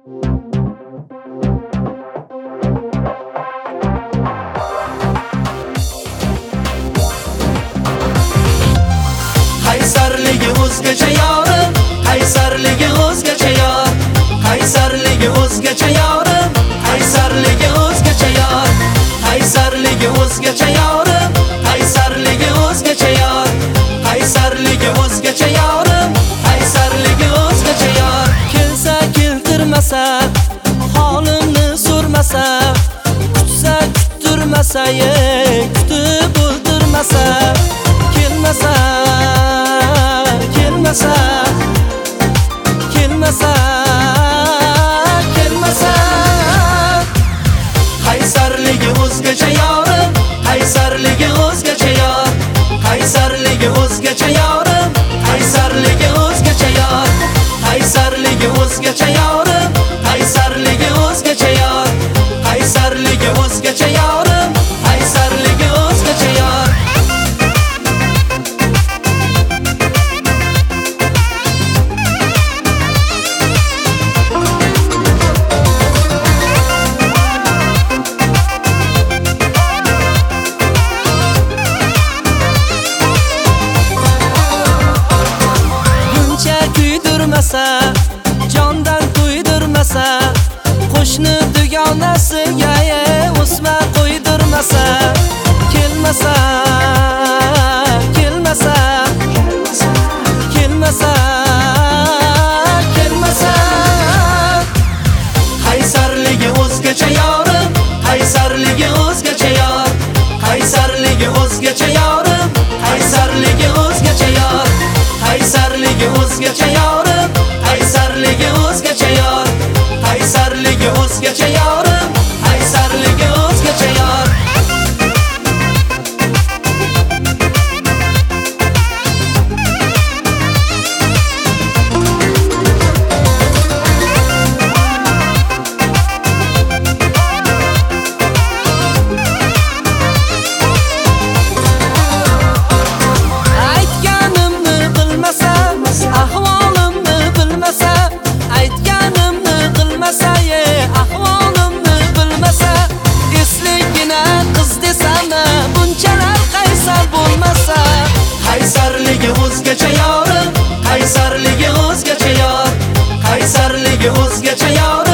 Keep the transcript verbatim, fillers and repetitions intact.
Qaysarligi o'zgacha yorim, qaysarligi o'zgacha yor. Qaysarligi o'zgacha yorim, qaysarligi o'zgacha yor. Qaysarligi o'zgacha yorim, qaysarligi o'zgacha yor. Qaysarligi o'zgacha yorim, qaysarligi o'zgacha yor. Kelsa keltirmasa, holimni so'rmasa, kutsa kuttirmasa, ye kutib o'ldirmasa, kelmasa kelmasa kelmasa kelmasa. Qaysarligi o'zgacha yorim, qaysarligi o'zgacha yor. Qaysarligi o'zgacha yorim, qaysarligi o'zgacha yor. Qaysarligi o'zgacha yorim, qaysarligi o'zgacha yor. Qaysarligi o'zgacha yorim, qaysarligi o'zgacha yor. Jondan to'ydirmasa, qo'shni dugonasiga o'sma qo'ydirmasa, kelmasa kelmasa kelmasa kelmasa. Qaysarligi o'zgacha yorim, qaysarligi o'zgacha yor. Qaysarligi o'zgacha yorim, qaysarligi o'zgacha yor. Qaysarligi o'zgacha yorim, qaysarligi o'zgacha yor. Qaysarligi o'zgacha yorim, qaysarligi o'zgacha yor. Aytganimni bilmasa, ahvolimni bilmasa, aytganimni qilmasa, ye ahvolimni bilmasa, esligina qiz desam, bunchalar qaysar bo'lmasa. Qaysarligi o'zgacha yorim, qaysarligi o'zgacha yor. Qaysarligi o'zgacha yor.